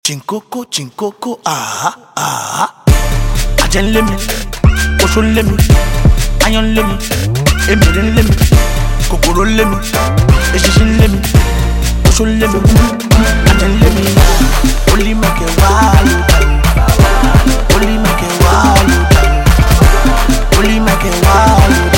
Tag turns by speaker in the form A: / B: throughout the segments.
A: Chinkoko, chinkoko, ah, ah. Ajen lemi, osho lemi, ayon lemi, emirin lemi, kokoro lemi, eshishin lemi, osho lemi, ajen lemi. Only make it wild, only make it wild, only make it wild,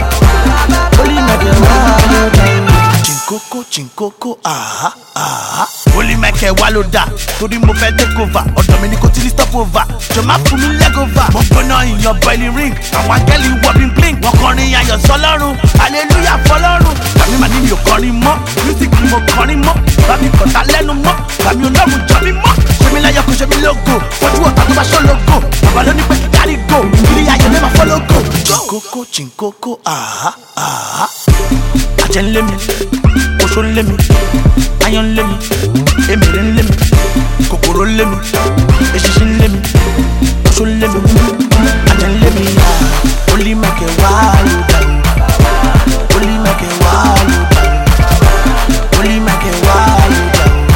A: only make it wild. Chinkoko, chinkoko, ah, ah. Only make it wild, tori mo fẹ́ take over. Ọ̀dọ̀ mi ni kò tí ní stop over. Jọ má fún mi leg over. Mo gbóná ìyàn boiling ring. Àwọn angẹ́lì wọ bling bling. Wọ́n kọrin ayọ̀ sọ́lọ́run. Hallelujah fọlọ́run. Bàmí màá ní mi ò kọrin mọ́. Music ni mo kọrin mọ́. Bàmí kọ̀tà lẹ́nu mọ́. Bàmí ọlọ́run jọ mi mọ́. Ṣé mi láyọ̀ kò ṣe mi lógo. Fojú ọ̀tá tó bá ṣọ́ lógo. Bàbá ló ní pé kí kárí go. Ilé ayọ̀ lè máa fọ́ lógo. Chinkoko, chinkoko, ah, ah. Ajen lemi, osho lemi, ayon lemi, emirin lemi, kokoro lemi, eshishin lemi, osho lemi, ajen lemi. Only make it wild, only make it wild, only make it wild,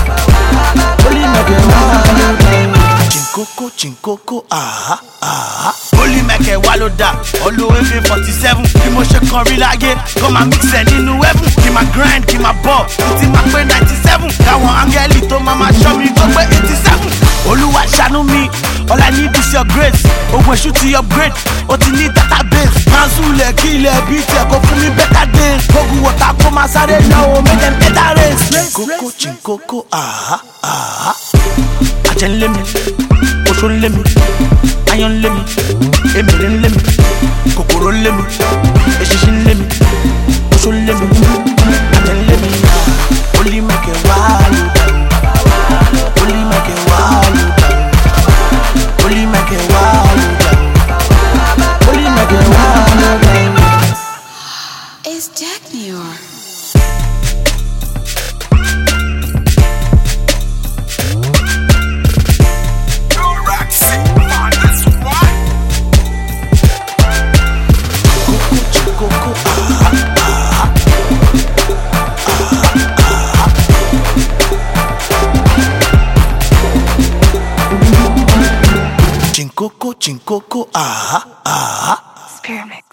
A: only make it wild. Chinkoko, chinkoko, ah, ah. Only make it wild, all the way from 47. Kí mo ṣe kan rí láyé, kọ́ máa mix ẹ̀ nínú heaven. Kí máa grind, kí máa ball, títí máa pé 97. Káwọn áńgẹ́lì tó máa ṣọ́ mi tó pé 87. Olúwa ṣàánú mi, all I need is your grace. Ogun èṣù ti upgrade, ó ti ní database. Cancel kí ilẹ̀ bí tiẹ̀ kó fún mi better days. Gbogbo wọ̀tá kó máa sáré lọ o, make them better race. Chinkoko, chinkoko, ah, ah. Ajen lemi, osho lemi, ayon lemi, emirin lemi, kokoro lemi, eshishin lemi, osho lemi, ajen lemi. Only make it wild, only make it wild, only make it wild, only make it wild.
B: It's Jack New York.
A: Chinkoko, chinkoko, ah, ah.
B: Spearmix.